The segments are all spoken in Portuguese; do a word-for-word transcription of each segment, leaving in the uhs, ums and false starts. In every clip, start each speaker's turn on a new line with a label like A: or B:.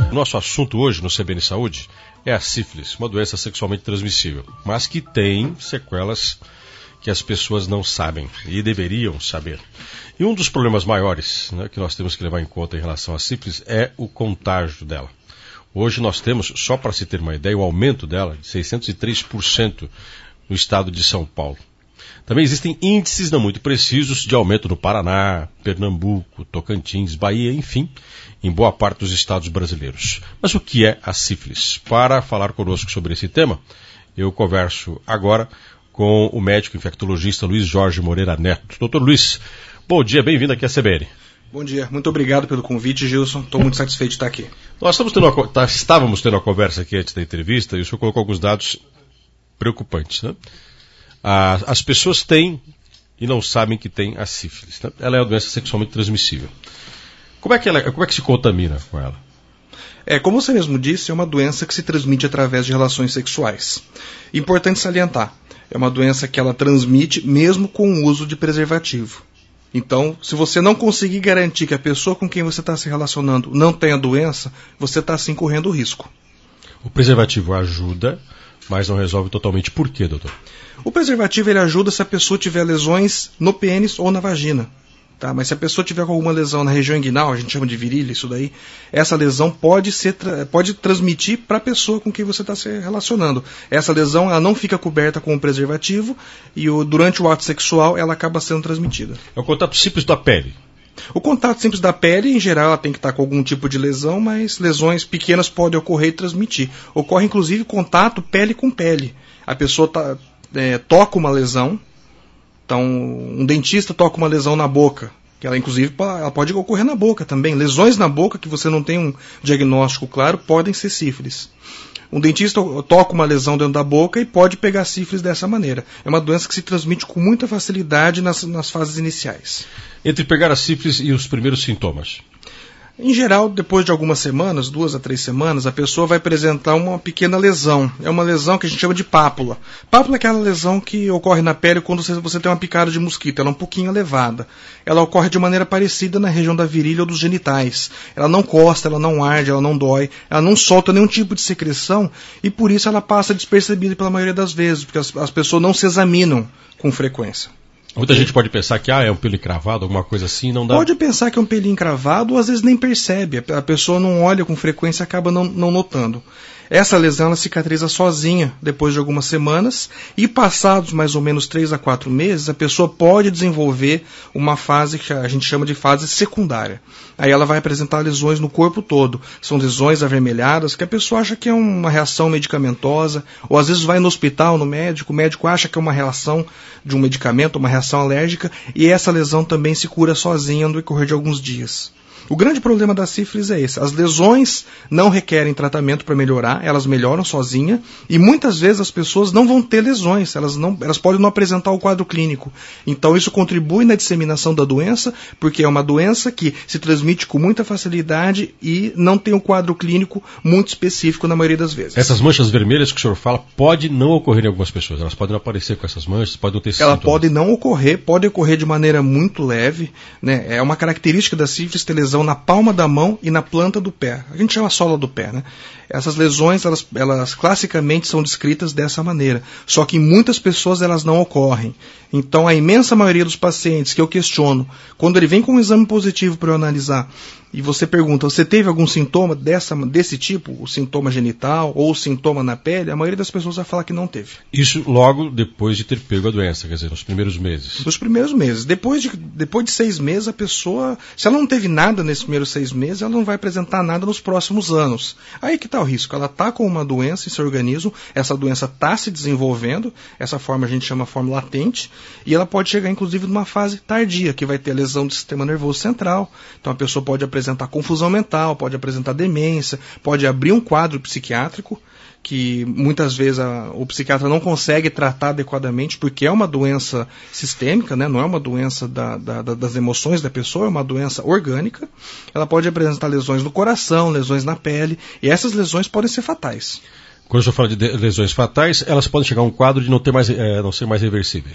A: O nosso assunto hoje no C B N Saúde é a sífilis, uma doença sexualmente transmissível, mas que tem sequelas que as pessoas não sabem e deveriam saber. E um dos problemas maiores, né, que nós temos que levar em conta em relação à sífilis é o contágio dela. Hoje nós temos, só para se ter uma ideia, o aumento dela de seiscentos e três por cento no estado de São Paulo. Também existem índices não muito precisos de aumento no Paraná, Pernambuco, Tocantins, Bahia, enfim, em boa parte dos estados brasileiros. Mas o que é a sífilis? Para falar conosco sobre esse tema, eu converso agora com o médico infectologista Luiz Jorge Moreira Neto. Doutor Luiz, bom dia, bem-vindo aqui à C B N.
B: Bom dia, muito obrigado pelo convite, Gilson. Estou muito satisfeito de estar aqui.
A: Nós estamos tendo uma, tá, estávamos tendo uma conversa aqui antes da entrevista e o senhor colocou alguns dados preocupantes, né? Ah, as pessoas têm e não sabem que têm a sífilis, né? Ela é uma doença sexualmente transmissível. Como é que ela, como é que se contamina com ela?
B: É, como você mesmo disse, é uma doença que se transmite através de relações sexuais. Importante salientar, é uma doença que ela transmite mesmo com o uso de preservativo. Então, se você não conseguir garantir que a pessoa com quem você está se relacionando não tem a doença, você está sim correndo risco.
A: O preservativo ajuda, mas não resolve totalmente. Por quê, doutor?
B: O preservativo ele ajuda se a pessoa tiver lesões no pênis ou na vagina. Tá? Mas se a pessoa tiver com alguma lesão na região inguinal, a gente chama de virilha, isso daí, essa lesão pode, ser, pode transmitir para a pessoa com quem você está se relacionando. Essa lesão ela não fica coberta com o preservativo e o, durante o ato sexual ela acaba sendo transmitida.
A: É o contato simples da pele.
B: O contato simples da pele, em geral, ela tem que estar com algum tipo de lesão, mas lesões pequenas podem ocorrer e transmitir. Ocorre, inclusive, contato pele com pele. A pessoa tá, é, toca uma lesão, então um dentista toca uma lesão na boca, que ela, inclusive, ela pode ocorrer na boca também. Lesões na boca, que você não tem um diagnóstico claro, podem ser sífilis. Um dentista toca uma lesão dentro da boca e pode pegar sífilis dessa maneira. É uma doença que se transmite com muita facilidade nas, nas fases iniciais.
A: Entre pegar a sífilis e os primeiros sintomas?
B: Em geral, depois de algumas semanas, duas a três semanas, a pessoa vai apresentar uma pequena lesão. É uma lesão que a gente chama de pápula. Pápula é aquela lesão que ocorre na pele quando você, você tem uma picada de mosquito. Ela é um pouquinho elevada. Ela ocorre de maneira parecida na região da virilha ou dos genitais. Ela não costa, ela não arde, ela não dói, ela não solta nenhum tipo de secreção e por isso ela passa despercebida pela maioria das vezes, porque as, as pessoas não se examinam com frequência.
A: Muita gente pode pensar que ah, é um pelo encravado, alguma coisa assim, não dá...
B: Pode pensar que é um pelinho encravado ou às vezes nem percebe. A pessoa não olha com frequência e acaba não, não notando. Essa lesão ela cicatriza sozinha depois de algumas semanas e passados mais ou menos três a quatro meses, a pessoa pode desenvolver uma fase que a gente chama de fase secundária. Aí ela vai apresentar lesões no corpo todo. São lesões avermelhadas que a pessoa acha que é uma reação medicamentosa, ou às vezes vai no hospital, no médico, o médico acha que é uma reação de um medicamento, uma reação alérgica, e essa lesão também se cura sozinha no decorrer de alguns dias. O grande problema da sífilis é esse. As lesões não requerem tratamento para melhorar, elas melhoram sozinha e muitas vezes as pessoas não vão ter lesões, elas, não, elas podem não apresentar o quadro clínico. Então isso contribui na disseminação da doença, porque é uma doença que se transmite com muita facilidade e não tem um quadro clínico muito específico na maioria das vezes.
A: Essas manchas vermelhas que o senhor fala pode não ocorrer em algumas pessoas, elas podem não aparecer com essas manchas, podem não ter esses
B: Ela
A: sintomas.
B: pode não ocorrer, pode ocorrer de maneira muito leve, né? É uma característica da sífilis ter lesão na palma da mão e na planta do pé. A gente chama a sola do pé, né? Essas lesões, elas, elas classicamente são descritas dessa maneira. Só que em muitas pessoas elas não ocorrem. Então a imensa maioria dos pacientes que eu questiono, quando ele vem com um exame positivo para eu analisar, e você pergunta, você teve algum sintoma dessa, desse tipo, o sintoma genital ou o sintoma na pele, a maioria das pessoas vai falar que não teve.
A: Isso logo depois de ter pego a doença, quer dizer, nos primeiros meses?
B: Nos primeiros meses. Depois de, depois de seis meses, a pessoa, se ela não teve nada nesses primeiros seis meses, ela não vai apresentar nada nos próximos anos. Aí que está o risco. Ela está com uma doença em seu organismo, essa doença está se desenvolvendo, essa forma a gente chama forma latente, e ela pode chegar inclusive numa fase tardia, que vai ter lesão do sistema nervoso central. Então a pessoa pode apresentar confusão mental, pode apresentar demência, pode abrir um quadro psiquiátrico, que muitas vezes a, o psiquiatra não consegue tratar adequadamente, porque é uma doença sistêmica, né? Não é uma doença da, da, das emoções da pessoa, é uma doença orgânica. Ela pode apresentar lesões no coração, lesões na pele, e essas lesões podem ser fatais.
A: Quando eu falo de lesões fatais, elas podem chegar a um quadro de não, ter mais, é, não ser mais reversíveis.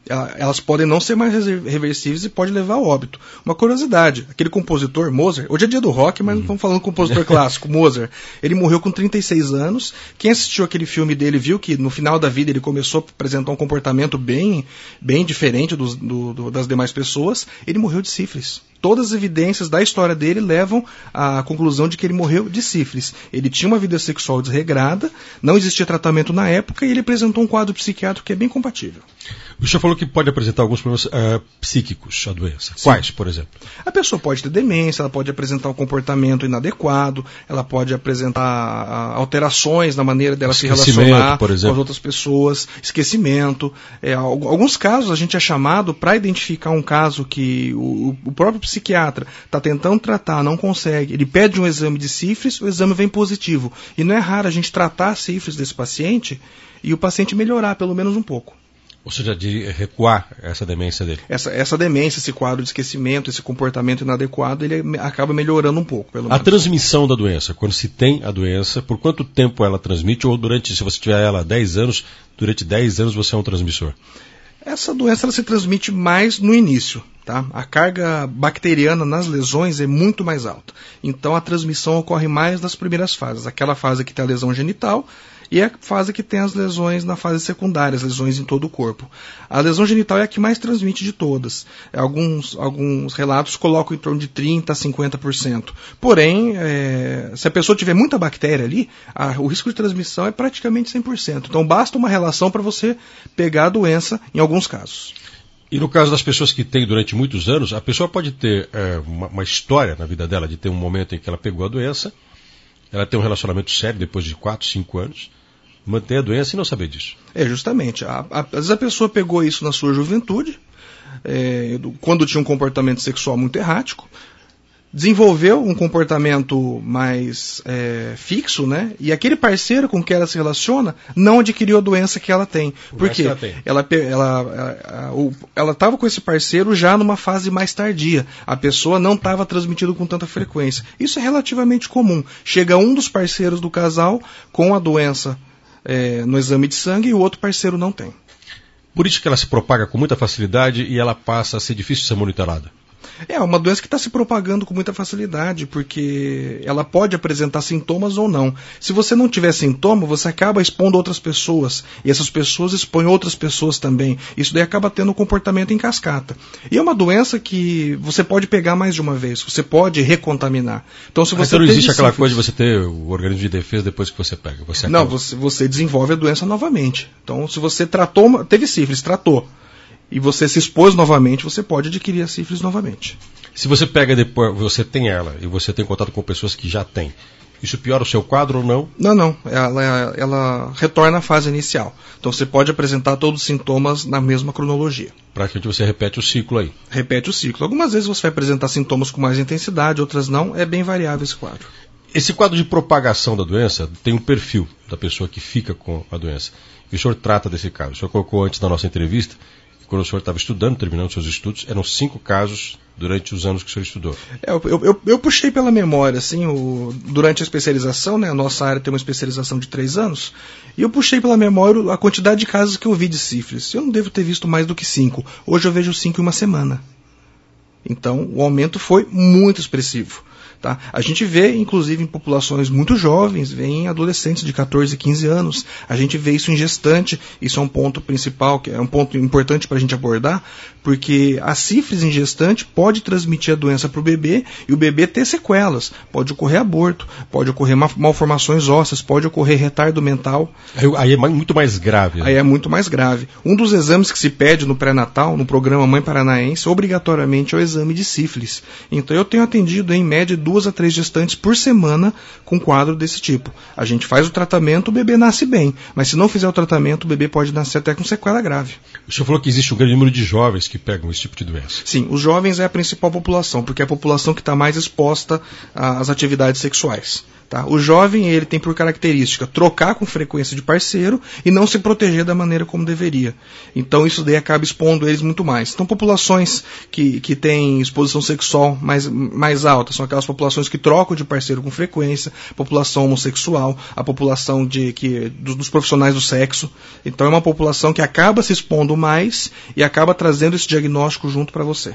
B: Elas podem não ser mais reversíveis e pode levar ao óbito. Uma curiosidade, aquele compositor, Mozart, hoje é dia do rock, mas não estamos falando do compositor clássico, Mozart. Ele morreu com trinta e seis anos. Quem assistiu aquele filme dele viu que no final da vida ele começou a apresentar um comportamento bem, bem diferente dos, do, do, das demais pessoas. Ele morreu de sífilis. Todas as evidências da história dele levam à conclusão de que ele morreu de sífilis. Ele tinha uma vida sexual desregrada, não existia tratamento na época e ele apresentou um quadro psiquiátrico que é bem compatível.
A: O senhor falou que pode apresentar alguns problemas uh, psíquicos, a doença. Sim. Quais, por exemplo?
B: A pessoa pode ter demência, ela pode apresentar um comportamento inadequado, ela pode apresentar uh, alterações na maneira dela se relacionar com as outras pessoas, esquecimento. É, alguns casos a gente é chamado para identificar um caso que o, o próprio psiquiatra está tentando tratar, não consegue. Ele pede um exame de sífilis, o exame vem positivo. E não é raro a gente tratar a sífilis desse paciente e o paciente melhorar pelo menos um pouco.
A: Ou seja, de recuar essa demência dele.
B: Essa, essa demência, esse quadro de esquecimento, esse comportamento inadequado, ele acaba melhorando um pouco. Pelo menos.
A: A transmissão da doença, quando se tem a doença, por quanto tempo ela transmite? Ou durante, se você tiver ela há dez anos, durante dez anos você é um transmissor?
B: Essa doença ela se transmite mais no início. Tá? A carga bacteriana nas lesões é muito mais alta. Então a transmissão ocorre mais nas primeiras fases. Aquela fase que tem a lesão genital e a fase que tem as lesões na fase secundária, as lesões em todo o corpo. A lesão genital é a que mais transmite de todas. Alguns, alguns relatos colocam em torno de trinta a cinquenta por cento. Porém, é, se a pessoa tiver muita bactéria ali, a, o risco de transmissão é praticamente cem por cento. Então basta uma relação para você pegar a doença em alguns casos.
A: E no caso das pessoas que têm durante muitos anos, a pessoa pode ter é, uma, uma história na vida dela de ter um momento em que ela pegou a doença, ela tem um relacionamento sério depois de quatro, cinco anos, manter a doença e não saber disso.
B: É, justamente. A, a, às vezes a pessoa pegou isso na sua juventude, é, quando tinha um comportamento sexual muito errático, desenvolveu um comportamento mais é, fixo, né? E aquele parceiro com que ela se relaciona não adquiriu a doença que ela tem. Por quê? Ela ela estava com esse parceiro já numa fase mais tardia. A pessoa não estava transmitindo com tanta frequência. Isso é relativamente comum. Chega um dos parceiros do casal com a doença é, no exame de sangue e o outro parceiro não tem.
A: Por isso que ela se propaga com muita facilidade e ela passa a ser difícil de ser monitorada.
B: É uma doença que está se propagando com muita facilidade, porque ela pode apresentar sintomas ou não. Se você não tiver sintoma, você acaba expondo outras pessoas, e essas pessoas expõem outras pessoas também. Isso daí acaba tendo um comportamento em cascata. E é uma doença que você pode pegar mais de uma vez, você pode recontaminar. Então, se você
A: então não existe aquela sífilis, coisa de você ter o organismo de defesa depois que você pega. Você
B: não, você, você desenvolve a doença novamente. Então, se você tratou, teve sífilis, tratou, e você se expôs novamente, você pode adquirir a sífilis novamente.
A: Se você pega depois, você tem ela, e você tem contato com pessoas que já têm, isso piora o seu quadro ou não?
B: Não, não. Ela, ela retorna à fase inicial. Então você pode apresentar todos os sintomas na mesma cronologia.
A: Praticamente você repete o ciclo aí.
B: Repete o ciclo. Algumas vezes você vai apresentar sintomas com mais intensidade, outras não. É bem variável esse quadro.
A: Esse quadro de propagação da doença tem um perfil da pessoa que fica com a doença. E o senhor trata desse caso. O senhor colocou antes da nossa entrevista, quando o senhor estava estudando, terminando seus estudos, eram cinco casos durante os anos que o senhor estudou.
B: É, eu, eu, eu puxei pela memória, assim, o, durante a especialização, né, a nossa área tem uma especialização de três anos, e eu puxei pela memória a quantidade de casos que eu vi de sífilis. Eu não devo ter visto mais do que cinco. Hoje eu vejo cinco em uma semana. Então, o aumento foi muito expressivo. Tá? A gente vê, inclusive, em populações muito jovens, vê em adolescentes de catorze, quinze anos. A gente vê isso em gestante. Isso é um ponto principal, que é um ponto importante para a gente abordar, porque a sífilis em gestante pode transmitir a doença para o bebê e o bebê ter sequelas. Pode ocorrer aborto, pode ocorrer malformações ósseas, pode ocorrer retardo mental.
A: Aí é muito mais grave. Né?
B: Aí é muito mais grave. Um dos exames que se pede no pré-natal, no programa Mãe Paranaense, obrigatoriamente é o exame de sífilis. Então eu tenho atendido em média duas a três gestantes por semana com quadro desse tipo. A gente faz o tratamento, o bebê nasce bem, mas se não fizer o tratamento, o bebê pode nascer até com sequela grave.
A: O senhor falou que existe um grande número de jovens que pegam esse tipo de doença.
B: Sim, os jovens é a principal população, porque é a população que está mais exposta às atividades sexuais. Tá? O jovem, ele tem por característica trocar com frequência de parceiro e não se proteger da maneira como deveria. Então isso daí acaba expondo eles muito mais. Então populações que, que têm exposição sexual mais, mais alta são aquelas populações que trocam de parceiro com frequência, população homossexual, a população de, que, dos, dos profissionais do sexo. Então é uma população que acaba se expondo mais e acaba trazendo esse diagnóstico junto para você.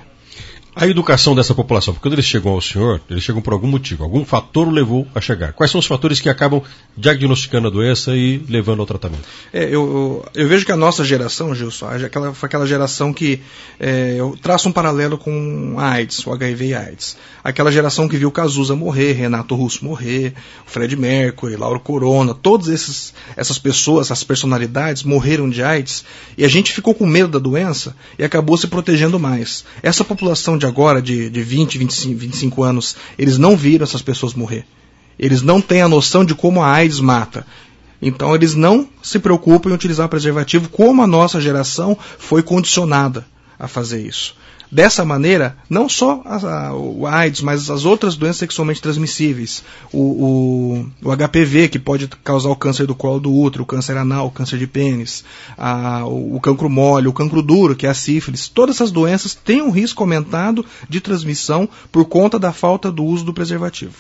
A: A educação dessa população, porque quando eles chegam ao senhor, eles chegam por algum motivo, algum fator o levou a chegar. Quais são os fatores que acabam diagnosticando a doença e levando ao tratamento? É,
B: eu, eu, eu vejo que a nossa geração, Gilson, aquela, foi aquela geração que é, eu traço um paralelo com a AIDS, o H I V e a AIDS. Aquela geração que viu Cazuza morrer, Renato Russo morrer, Fred Mercury, Lauro Corona, todas esses, essas pessoas, essas personalidades morreram de AIDS e a gente ficou com medo da doença e acabou se protegendo mais. Essa população de agora, de, de vinte, vinte e cinco anos, eles não viram essas pessoas morrer. Eles não têm a noção de como a AIDS mata. Então eles não se preocupam em utilizar preservativo como a nossa geração foi condicionada a fazer isso. Dessa maneira, não só a, a, o AIDS, mas as outras doenças sexualmente transmissíveis, o, o, o H P V, que pode causar o câncer do colo do útero, o câncer anal, o câncer de pênis, a, o, o cancro mole, o cancro duro, que é a sífilis, todas essas doenças têm um risco aumentado de transmissão por conta da falta do uso do preservativo.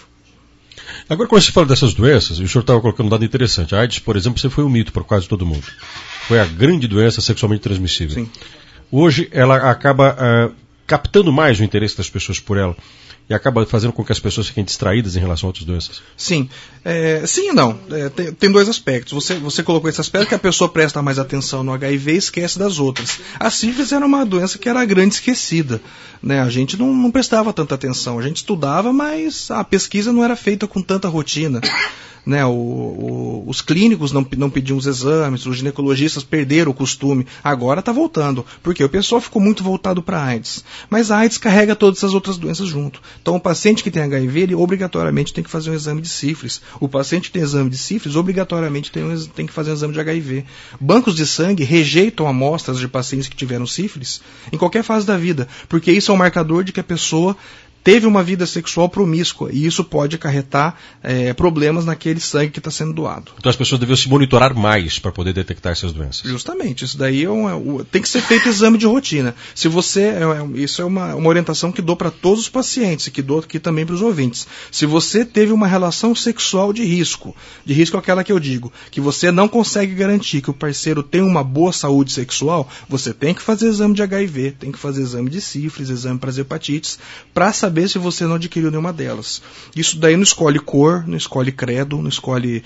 A: Agora, quando você fala dessas doenças, o senhor estava colocando um dado interessante. A AIDS, por exemplo, você foi um mito para quase todo mundo. Foi a grande doença sexualmente transmissível.
B: Sim.
A: Hoje ela acaba uh, captando mais o interesse das pessoas por ela e acaba fazendo com que as pessoas fiquem distraídas em relação a outras doenças.
B: Sim, é, sim e não. É, tem, tem dois aspectos. Você, você colocou esse aspecto que a pessoa presta mais atenção no H I V e esquece das outras. A sífilis era uma doença que era grande esquecida. Né? A gente não, não prestava tanta atenção. A gente estudava, mas a pesquisa não era feita com tanta rotina. Né, o, o, os clínicos não, não pediam os exames, os ginecologistas perderam o costume, agora está voltando, porque o pessoal ficou muito voltado para a AIDS, mas a AIDS carrega todas essas outras doenças junto. Então o paciente que tem H I V, ele obrigatoriamente tem que fazer um exame de sífilis, o paciente que tem exame de sífilis, obrigatoriamente tem, um, tem que fazer um exame de H I V. Bancos de sangue rejeitam amostras de pacientes que tiveram sífilis em qualquer fase da vida, porque isso é um marcador de que a pessoa teve uma vida sexual promíscua, e isso pode acarretar é, problemas naquele sangue que está sendo doado.
A: Então as pessoas deveriam se monitorar mais para poder detectar essas doenças.
B: Justamente, isso daí é um, é, tem que ser feito exame de rotina. Se você, é, é, isso é uma, uma orientação que dou para todos os pacientes e que dou aqui também para os ouvintes. Se você teve uma relação sexual de risco, de risco é aquela que eu digo, que você não consegue garantir que o parceiro tem uma boa saúde sexual, você tem que fazer exame de H I V, tem que fazer exame de sífilis, exame para as hepatites, para saber saber se você não adquiriu nenhuma delas. Isso daí não escolhe cor, não escolhe credo, não escolhe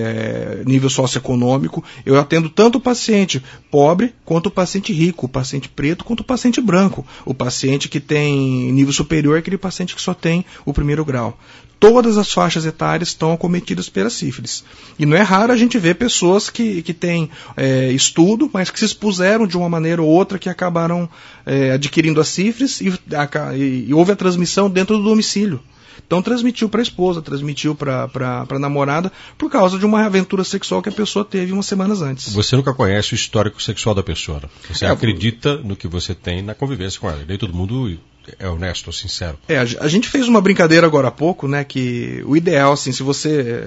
B: é, nível socioeconômico. Eu atendo tanto o paciente pobre quanto o paciente rico, o paciente preto quanto o paciente branco. O paciente que tem nível superior é aquele paciente que só tem o primeiro grau. Todas as faixas etárias estão acometidas pela sífilis. E não é raro a gente ver pessoas que, que têm é, estudo, mas que se expuseram de uma maneira ou outra que acabaram é, adquirindo a sífilis e, a, e, e houve a transmissão dentro do domicílio. Então transmitiu para a esposa, transmitiu para a namorada, por causa de uma aventura sexual que a pessoa teve umas semanas antes.
A: Você nunca conhece o histórico sexual da pessoa. Você é, acredita no que você tem na convivência com ela. Nem todo mundo é honesto, sincero.
B: É, a gente fez uma brincadeira agora há pouco, né, que o ideal, assim, se você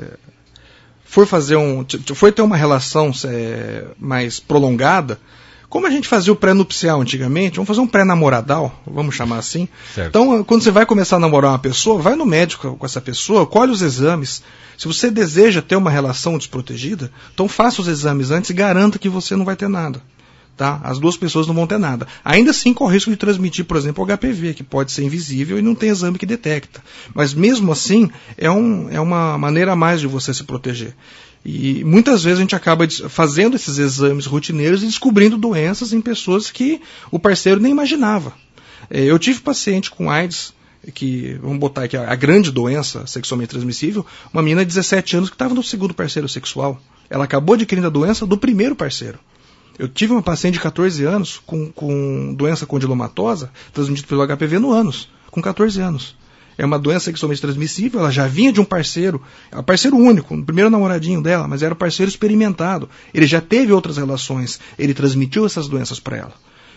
B: for fazer um, for ter uma relação é, mais prolongada, como a gente fazia o pré-nupcial antigamente, vamos fazer um pré-namoradal, vamos chamar assim.
A: Certo.
B: Então, quando você vai começar a namorar uma pessoa, vai no médico com essa pessoa, colhe os exames. Se você deseja ter uma relação desprotegida, então faça os exames antes e garanta que você não vai ter nada. Tá? As duas pessoas não vão ter nada. Ainda assim, corre o risco de transmitir, por exemplo, o H P V, que pode ser invisível e não tem exame que detecta. Mas mesmo assim, é, um, é uma maneira a mais de você se proteger. E muitas vezes a gente acaba fazendo esses exames rotineiros e descobrindo doenças em pessoas que o parceiro nem imaginava. Eu tive paciente com AIDS, que, vamos botar aqui, a grande doença sexualmente transmissível, uma menina de dezessete anos que estava no segundo parceiro sexual. Ela acabou adquirindo a doença do primeiro parceiro. Eu tive uma paciente de catorze anos com, com doença condilomatosa, transmitida pelo H P V no ânus, com catorze anos. É uma doença sexualmente transmissível, ela já vinha de um parceiro, é parceiro único, o primeiro namoradinho dela, mas era um parceiro experimentado. Ele já teve outras relações, ele transmitiu essas doenças para ela.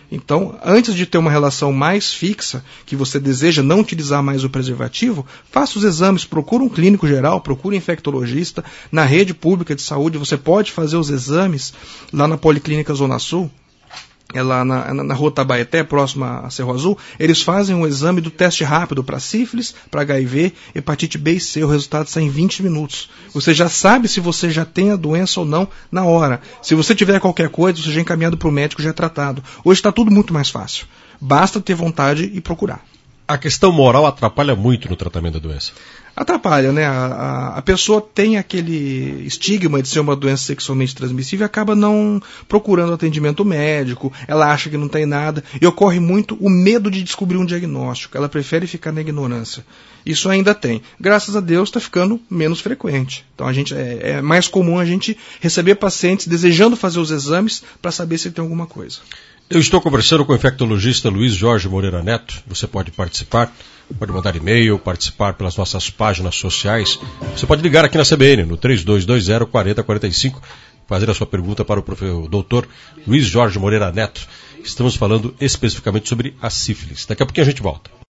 B: Então, antes de ter uma relação mais fixa, que você deseja não utilizar mais o preservativo, faça os exames, procure um clínico geral, procure um infectologista. Na rede pública de saúde, você pode fazer os exames lá na Policlínica Zona Sul, é lá na, na, na Rua Tabaeté, próxima a Cerro Azul. Eles fazem um exame do teste rápido para sífilis, para H I V, hepatite B e C. O resultado sai em vinte minutos. Você já sabe se você já tem a doença ou não na hora. Se você tiver qualquer coisa, você já é encaminhado para o médico, já é tratado. Hoje está tudo muito mais fácil. Basta ter vontade e procurar.
A: A questão moral atrapalha muito no tratamento da doença.
B: Atrapalha, né? A, a, a pessoa tem aquele estigma de ser uma doença sexualmente transmissível e acaba não procurando atendimento médico, ela acha que não tem nada, e ocorre muito o medo de descobrir um diagnóstico, ela prefere ficar na ignorância. Isso ainda tem. Graças a Deus está ficando menos frequente. Então a gente, é, é mais comum a gente receber pacientes desejando fazer os exames para saber se tem alguma coisa.
A: Eu estou conversando com o infectologista Luiz Jorge Moreira Neto. Você pode participar, pode mandar e-mail, participar pelas nossas páginas sociais. Você pode ligar aqui na C B N, no três dois dois zero, quatro zero quatro cinco, fazer a sua pergunta para o, professor, o doutor Luiz Jorge Moreira Neto. Estamos falando especificamente sobre a sífilis. Daqui a pouquinho a gente volta.